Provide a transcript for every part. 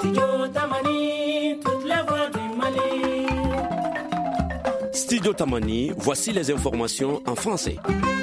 Studio Tamani, toute la voix du Mali. Studio Tamani, voici les informations en français.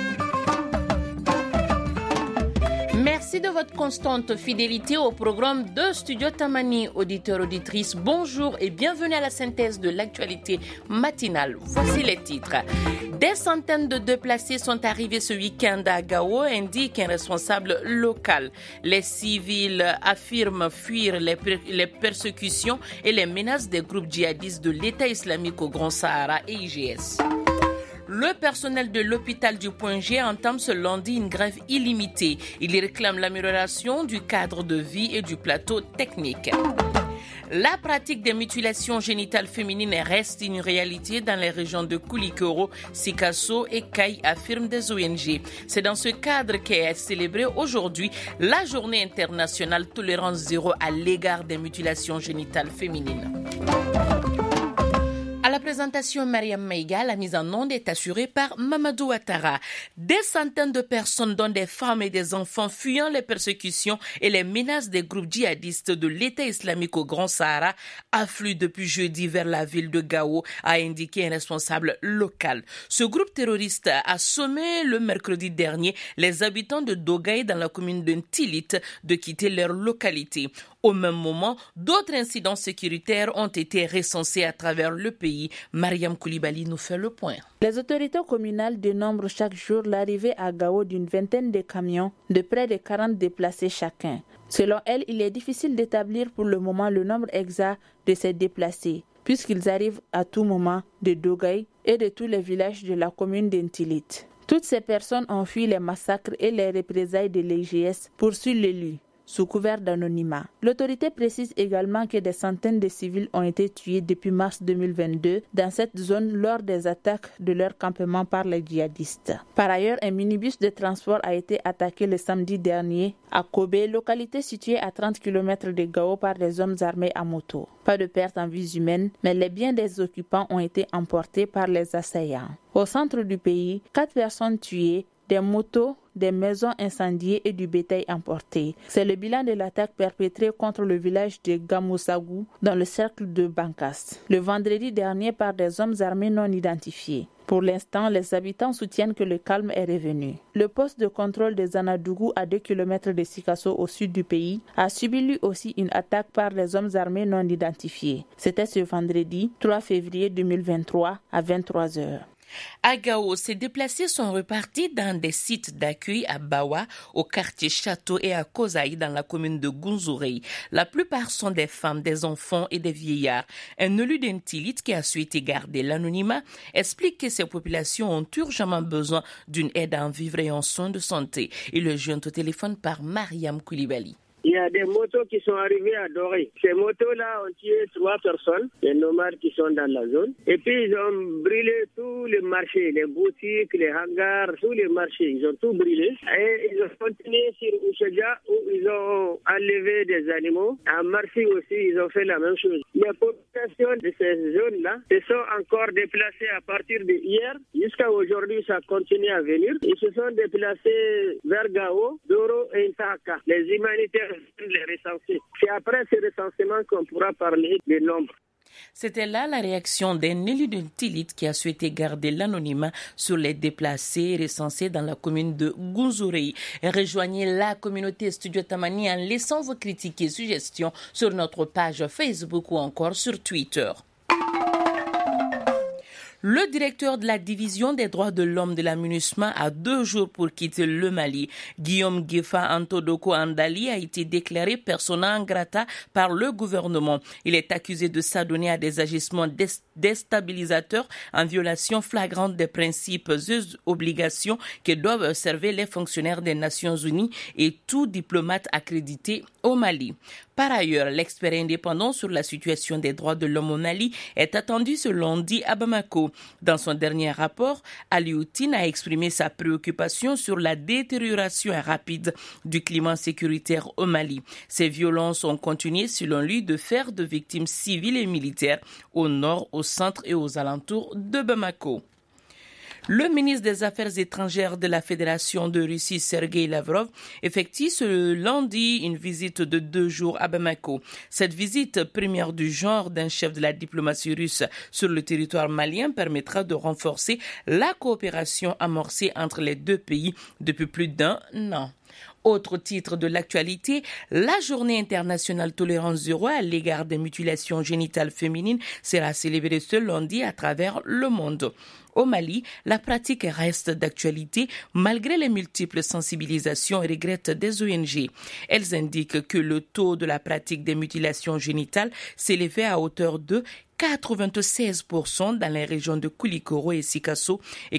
Merci de votre constante fidélité au programme de Studio Tamani. Auditeurs, auditrices, bonjour et bienvenue à la synthèse de l'actualité matinale. Voici les titres. Des centaines de déplacés sont arrivés ce week-end à Gao, indique un responsable local. Les civils affirment fuir les persécutions et les menaces des groupes djihadistes de l'État islamique au Grand Sahara et IGS. Le personnel de l'hôpital du Point G entame ce lundi une grève illimitée. Il réclame l'amélioration du cadre de vie et du plateau technique. La pratique des mutilations génitales féminines reste une réalité dans les régions de Koulikoro, Sikasso et Kaï, affirment des ONG. C'est dans ce cadre qu'est célébrée aujourd'hui la Journée internationale tolérance zéro à l'égard des mutilations génitales féminines. À la présentation, Mariam Maïga, la mise en onde est assurée par Mamadou Ouattara. Des centaines de personnes, dont des femmes et des enfants, fuyant les persécutions et les menaces des groupes djihadistes de l'État islamique au Grand Sahara, affluent depuis jeudi vers la ville de Gao, a indiqué un responsable local. Ce groupe terroriste a sommé le mercredi dernier les habitants de Dogaï dans la commune de Ntilit de quitter leur localité. Au même moment, d'autres incidents sécuritaires ont été recensés à travers le pays. Mariam Koulibaly nous fait le point. Les autorités communales dénombrent chaque jour l'arrivée à Gao d'une vingtaine de camions de près de 40 déplacés chacun. Selon elles, il est difficile d'établir pour le moment le nombre exact de ces déplacés, puisqu'ils arrivent à tout moment de Dogaï et de tous les villages de la commune d'Ntilit. Toutes ces personnes ont fui les massacres et les représailles de l'IGS, poursuit l'élu, sous couvert d'anonymat. L'autorité précise également que des centaines de civils ont été tués depuis mars 2022 dans cette zone lors des attaques de leur campement par les djihadistes. Par ailleurs, un minibus de transport a été attaqué le samedi dernier à Kobe, localité située à 30 km de Gao, par des hommes armés à moto. Pas de perte en vies humaines, mais les biens des occupants ont été emportés par les assaillants. Au centre du pays, 4 personnes tuées, des motos, des maisons incendiées et du bétail emporté. C'est le bilan de l'attaque perpétrée contre le village de Gamosagou dans le cercle de Bankas, le vendredi dernier par des hommes armés non identifiés. Pour l'instant, les habitants soutiennent que le calme est revenu. Le poste de contrôle de Zanadougou, à 2 km de Sikasso au sud du pays, a subi lui aussi une attaque par des hommes armés non identifiés. C'était ce vendredi 3 février 2023 à 23h. À Gao, ces déplacés sont repartis dans des sites d'accueil à Bawa, au quartier Château et à Kozaï dans la commune de Gunzurei. La plupart sont des femmes, des enfants et des vieillards. Un élu d'Ntilit qui a souhaité garder l'anonymat explique que ces populations ont urgemment besoin d'une aide en vivre et en soins de santé. Il le joint au téléphone par Mariam Koulibaly. Il y a des motos qui sont arrivées à Doré. Ces motos-là ont tué 3 personnes, les nomades qui sont dans la zone. Et puis ils ont brûlé tous les marchés, les boutiques, les hangars, tous les marchés. Ils ont tout brûlé. Et ils ont continué sur Oucheja où ils ont enlevé des animaux. À Marcy aussi, ils ont fait la même chose. Les populations de ces zones-là se sont encore déplacées à partir de hier. Jusqu'à aujourd'hui, ça continue à venir. Ils se sont déplacés vers Gao, Doro et Ntaka. Les humanitaires les recenser. C'est après ce recensement qu'on pourra parler des nombres. C'était là la réaction d'un élu de Ntilit qui a souhaité garder l'anonymat sur les déplacés recensés dans la commune de Gunzurei. Rejoignez la communauté Studio Tamani en laissant vos critiques et suggestions sur notre page Facebook ou encore sur Twitter. Le directeur de la division des droits de l'homme de la MINUSMA a 2 jours pour quitter le Mali. Guillaume Gefa Antodoko Andali a été déclaré persona non grata par le gouvernement. Il est accusé de s'adonner à des agissements déstabilisateurs en violation flagrante des principes et obligations que doivent observer les fonctionnaires des Nations Unies et tout diplomate accrédité au Mali. Par ailleurs, l'expert indépendant sur la situation des droits de l'homme au Mali est attendu ce lundi à Bamako. Dans son dernier rapport, Alioutine a exprimé sa préoccupation sur la détérioration rapide du climat sécuritaire au Mali. Ces violences ont continué, selon lui, de faire de victimes civiles et militaires au nord, au centre et aux alentours de Bamako. Le ministre des Affaires étrangères de la Fédération de Russie, Sergei Lavrov, effectue ce lundi une visite de 2 jours à Bamako. Cette visite, première du genre d'un chef de la diplomatie russe sur le territoire malien, permettra de renforcer la coopération amorcée entre les deux pays depuis plus d'1 an. Autre titre de l'actualité, la journée internationale tolérance zéro à l'égard des mutilations génitales féminines sera célébrée ce lundi à travers le monde. Au Mali, la pratique reste d'actualité malgré les multiples sensibilisations et regrets des ONG. Elles indiquent que le taux de la pratique des mutilations génitales s'élevait à hauteur de 96% dans les régions de Koulikoro et Sikasso et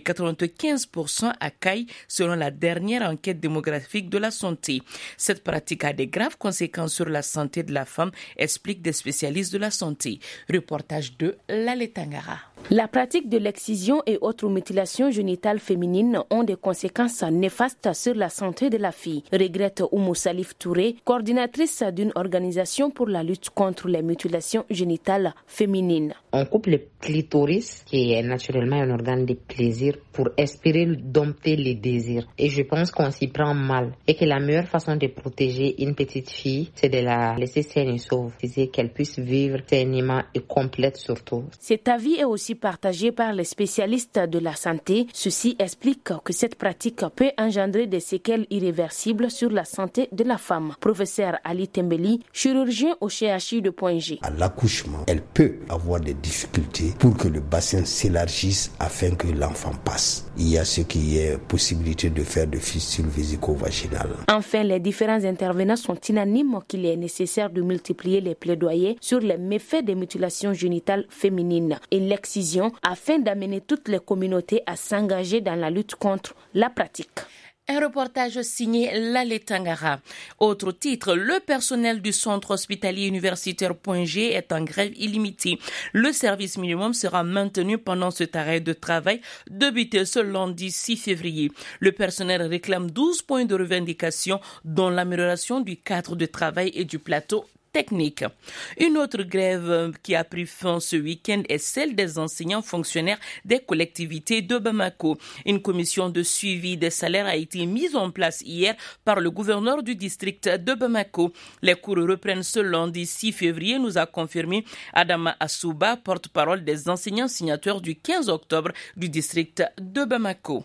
95% à Kaï selon la dernière enquête démographique de la santé. Cette pratique a des graves conséquences sur la santé de la femme, expliquent des spécialistes de la santé. Reportage de Lale Tangara. La pratique de l'excision et autres mutilations génitales féminines ont des conséquences néfastes sur la santé de la fille, regrette Oumou Salif Touré, coordinatrice d'une organisation pour la lutte contre les mutilations génitales féminines. On coupe le clitoris, qui est naturellement un organe de plaisir, pour espérer dompter les désirs. Et je pense qu'on s'y prend mal. Et que la meilleure façon de protéger une petite fille, c'est de la laisser saine et sauve. C'est qu'elle puisse vivre sainement et complète surtout. Cet avis est aussi partagé par les spécialistes de la santé. Ceci explique que cette pratique peut engendrer des séquelles irréversibles sur la santé de la femme. Professeur Ali Tembeli, chirurgien au CHU de Point-G. À l'accouchement, elle peut avoir des difficultés pour que le bassin s'élargisse afin que l'enfant passe. Il y a ce qui est possibilité de faire de fistules vésico-vaginales. Enfin, les différents intervenants sont unanimes qu'il est nécessaire de multiplier les plaidoyers sur les méfaits des mutilations génitales féminines et l'excision afin d'amener toutes les communautés à s'engager dans la lutte contre la pratique. Un reportage signé Lale Tangara. Autre titre, le personnel du centre hospitalier universitaire Point-G est en grève illimitée. Le service minimum sera maintenu pendant cet arrêt de travail débuté ce lundi 6 février. Le personnel réclame 12 points de revendication, dont l'amélioration du cadre de travail et du plateau technique. Une autre grève qui a pris fin ce week-end est celle des enseignants fonctionnaires des collectivités de Bamako. Une commission de suivi des salaires a été mise en place hier par le gouverneur du district de Bamako. Les cours reprennent ce lundi 6 février, nous a confirmé Adama Assouba, porte-parole des enseignants signataires du 15 octobre du district de Bamako.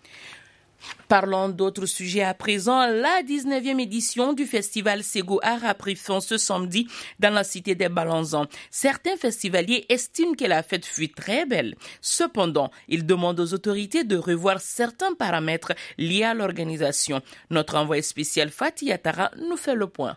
Parlons d'autres sujets à présent. La 19e édition du festival Ségou Art a pris fin ce samedi dans la cité des Balanzans. Certains festivaliers estiment que la fête fut très belle. Cependant, ils demandent aux autorités de revoir certains paramètres liés à l'organisation. Notre envoyé spécial Fatih Atara nous fait le point.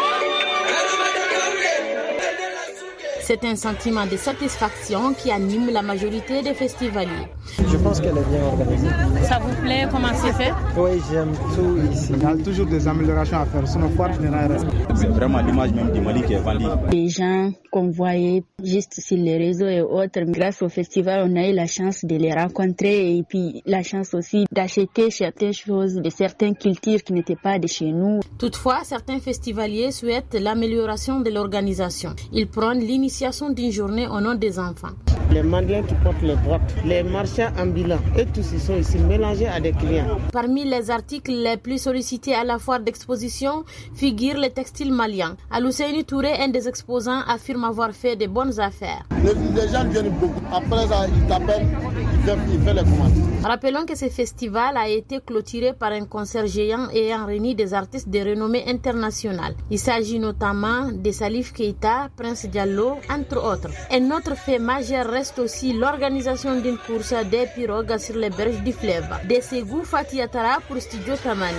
C'est un sentiment de satisfaction qui anime la majorité des festivaliers. Je pense qu'elle est bien organisée. Ça vous plaît? Comment c'est fait? Oui, j'aime tout ici. Il y a toujours des améliorations à faire. Sinon, foire générale reste. C'est vraiment l'image même du Mali qui est vendue. Les gens qu'on voyait juste sur les réseaux et autres, grâce au festival, on a eu la chance de les rencontrer et puis la chance aussi d'acheter certaines choses de certaines cultures qui n'étaient pas de chez nous. Toutefois, certains festivaliers souhaitent l'amélioration de l'organisation. Ils prennent l'initiative d'une journée au nom des enfants. Les mendiants qui portent les boîtes, les marchands ambulants, et tous ils sont ici mélangés à des clients. Parmi les articles les plus sollicités à la foire d'exposition figurent les textiles maliens. Alousseni Touré, un des exposants, affirme avoir fait de bonnes affaires. Les gens viennent beaucoup. Après ça, ils t'appellent, ils font les commandes. Rappelons que ce festival a été clôturé par un concert géant ayant réuni des artistes de renommée internationale. Il s'agit notamment de Salif Keita, Prince Diallo, entre autres. Un autre fait majeur reste aussi l'organisation d'une course des pirogues sur les berges du fleuve. De Ségou, Fatih Atara pour Studio Tamani.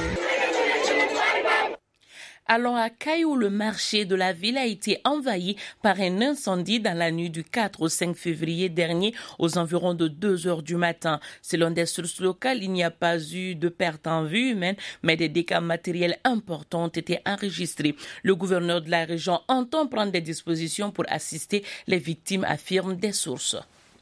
Allons à Kaï où le marché de la ville a été envahi par un incendie dans la nuit du 4 au 5 février dernier aux environs de 2 heures du matin. Selon des sources locales, il n'y a pas eu de perte en vie humaine, mais des dégâts matériels importants ont été enregistrés. Le gouverneur de la région entend prendre des dispositions pour assister les victimes, affirment des sources.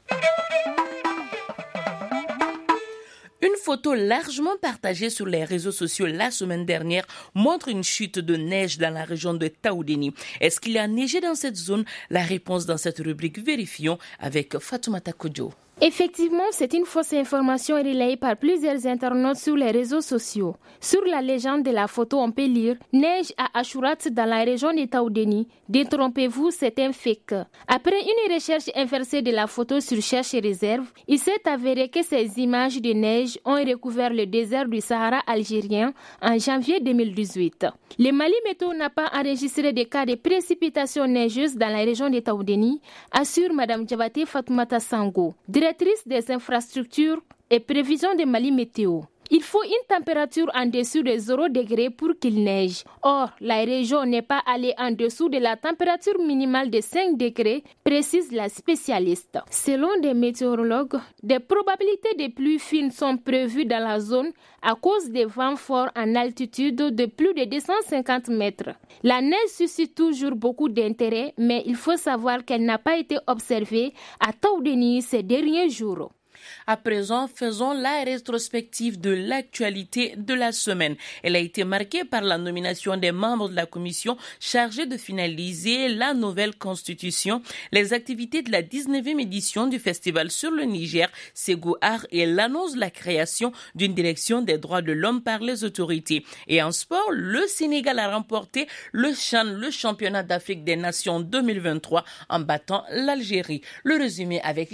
Une photo largement partagée sur les réseaux sociaux la semaine dernière montre une chute de neige dans la région de Taoudéni. Est-ce qu'il a neigé dans cette zone? La réponse dans cette rubrique Vérifions avec Fatoumata Kodjo. Effectivement, c'est une fausse information relayée par plusieurs internautes sur les réseaux sociaux. Sur la légende de la photo, on peut lire « Neige à Ashurat dans la région de Taoudeni. Détrompez-vous, c'est un fake ». Après une recherche inversée de la photo sur Cherche et Réserve, il s'est avéré que ces images de neige ont recouvert le désert du Sahara algérien en janvier 2018. Le Mali Météo n'a pas enregistré de cas de précipitations neigeuses dans la région de Taoudeni, assure Mme Djabate Fatoumata Sango, directrice des infrastructures et prévisions de Mali Météo. Il faut une température en dessous de 0 degré pour qu'il neige. Or, la région n'est pas allée en dessous de la température minimale de 5 degrés, précise la spécialiste. Selon des météorologues, des probabilités de pluies fines sont prévues dans la zone à cause des vents forts en altitude de plus de 250 mètres. La neige suscite toujours beaucoup d'intérêt, mais il faut savoir qu'elle n'a pas été observée à Taoudeni ces derniers jours. À présent, faisons la rétrospective de l'actualité de la semaine. Elle a été marquée par la nomination des membres de la commission chargée de finaliser la nouvelle constitution, les activités de la 19e édition du festival sur le Niger, Ségou Art, et l'annonce de la création d'une direction des droits de l'homme par les autorités. Et en sport, le Sénégal a remporté le CHAN, le championnat d'Afrique des Nations 2023, en battant l'Algérie. Le résumé avec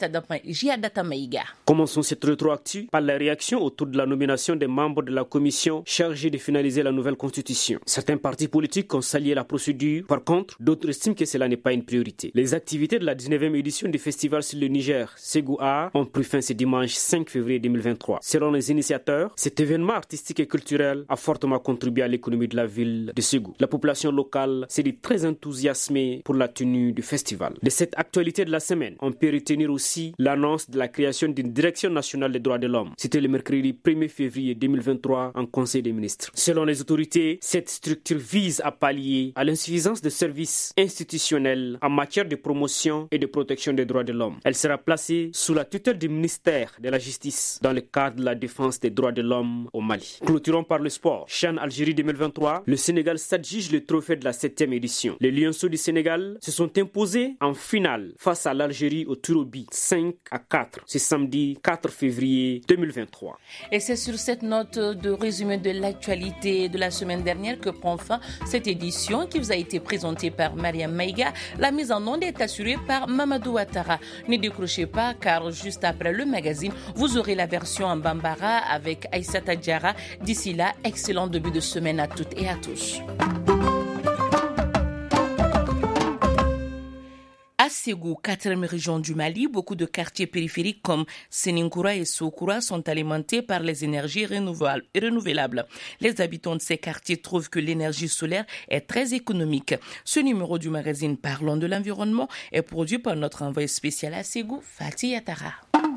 Jiadata Maïga. Commençons cette rétroactu par la réaction autour de la nomination des membres de la commission chargée de finaliser la nouvelle constitution. Certains partis politiques ont salué la procédure. Par contre, d'autres estiment que cela n'est pas une priorité. Les activités de la 19e édition du festival sur le Niger, Ségou Art, ont pris fin ce dimanche 5 février 2023. Selon les initiateurs, cet événement artistique et culturel a fortement contribué à l'économie de la ville de Ségou. La population locale s'est dit très enthousiasmée pour la tenue du festival. De cette actualité de la semaine, on peut retenir aussi l'annonce de la création d'une direction nationale des droits de l'homme. C'était le mercredi 1er février 2023 en Conseil des ministres. Selon les autorités, cette structure vise à pallier à l'insuffisance de services institutionnels en matière de promotion et de protection des droits de l'homme. Elle sera placée sous la tutelle du ministère de la Justice dans le cadre de la défense des droits de l'homme au Mali. Clôturons par le sport. CHAN Algérie 2023, le Sénégal s'adjuge le trophée de la 7e édition. Les Lionceaux du Sénégal se sont imposés en finale face à l'Algérie au Touroubi 5-4. C'est samedi 4 février 2023. Et c'est sur cette note de résumé de l'actualité de la semaine dernière que prend fin cette édition qui vous a été présentée par Mariam Maïga. La mise en onde est assurée par Mamadou Ouattara. Ne décrochez pas car juste après le magazine, vous aurez la version en Bambara avec Aïssata Diarra. D'ici là, excellent début de semaine à toutes et à tous. À Ségou, 4e région du Mali, beaucoup de quartiers périphériques comme Séninkoura et Sokoura sont alimentés par les énergies renouvelables. Les habitants de ces quartiers trouvent que l'énergie solaire est très économique. Ce numéro du magazine Parlons de l'environnement est produit par notre envoyé spécial à Ségou, Fatih Yatara.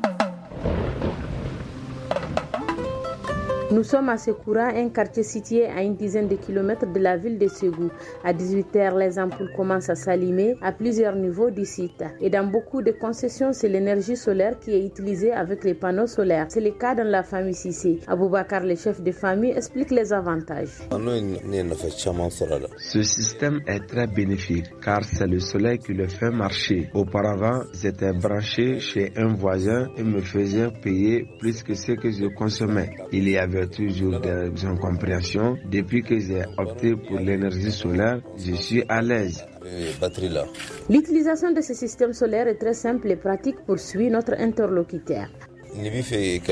Nous sommes à Sekoura, un quartier situé à une dizaine de kilomètres de la ville de Ségou. À 18h, les ampoules commencent à s'allumer à plusieurs niveaux du site. Et dans beaucoup de concessions, c'est l'énergie solaire qui est utilisée avec les panneaux solaires. C'est le cas dans la famille Sissé. Aboubakar, le chef de famille, explique les avantages. Ce système est très bénéfique car c'est le soleil qui le fait marcher. Auparavant, j'étais branché chez un voisin et me faisait payer plus que ce que je consommais. Il y avait toujours des incompréhensions. Depuis que j'ai opté pour l'énergie solaire, je suis à l'aise. L'utilisation de ce système solaire est très simple et pratique, poursuit notre interlocuteur. Avec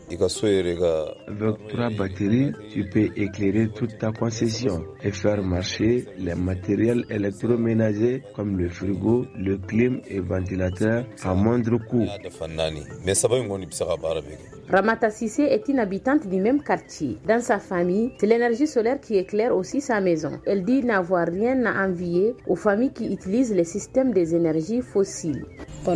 3 batteries, tu peux éclairer toute ta concession et faire marcher les matériels électroménagers comme le frigo, le clim et ventilateur à moindre coût. Ramata Sissé est une habitante du même quartier. Dans sa famille, c'est l'énergie solaire qui éclaire aussi sa maison. Elle dit n'avoir rien à envier aux familles qui utilisent les systèmes des énergies fossiles. Quand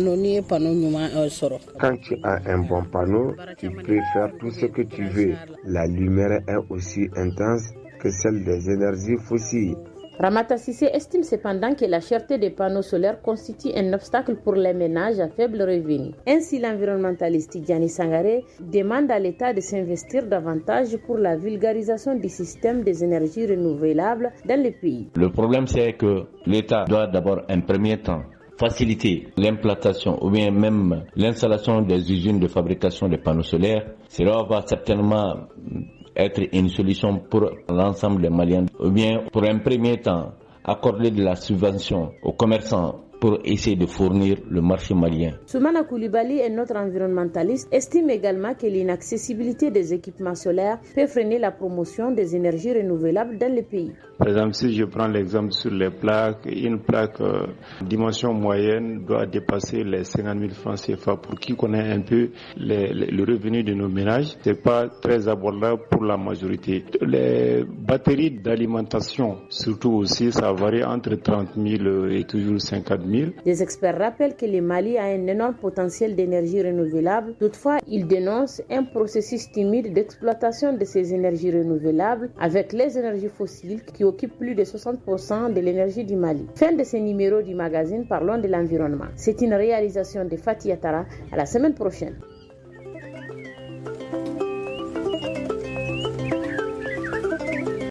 tu as un bon panneau, tu peux faire tout ce que tu veux. La lumière est aussi intense que celle des énergies fossiles. Ramata Sissé estime cependant que la cherté des panneaux solaires constitue un obstacle pour les ménages à faible revenu. Ainsi, l'environnementaliste Diani Sangaré demande à l'État de s'investir davantage pour la vulgarisation du système des énergies renouvelables dans le pays. Le problème, c'est que l'État doit d'abord, en premier temps, faciliter l'implantation ou bien même l'installation des usines de fabrication de panneaux solaires, cela va certainement être une solution pour l'ensemble des Maliens, ou bien pour un premier temps accorder de la subvention aux commerçants pour essayer de fournir le marché malien. Soumana Koulibaly, un autre environnementaliste, estime également que l'inaccessibilité des équipements solaires peut freiner la promotion des énergies renouvelables dans le pays. Par exemple, si je prends l'exemple sur les plaques, une plaque dimension moyenne doit dépasser les 50 000 francs CFA. Pour qui connaît un peu le revenu de nos ménages, c'est pas très abordable pour la majorité. Les batteries d'alimentation, surtout aussi, ça varie entre 30 000 et toujours 50 000. Des experts rappellent que le Mali a un énorme potentiel d'énergie renouvelable. Toutefois, ils dénoncent un processus timide d'exploitation de ces énergies renouvelables avec les énergies fossiles qui occupent plus de 60% de l'énergie du Mali. Fin de ce numéro du magazine Parlons de l'environnement. C'est une réalisation de Fatih Atara. À la semaine prochaine.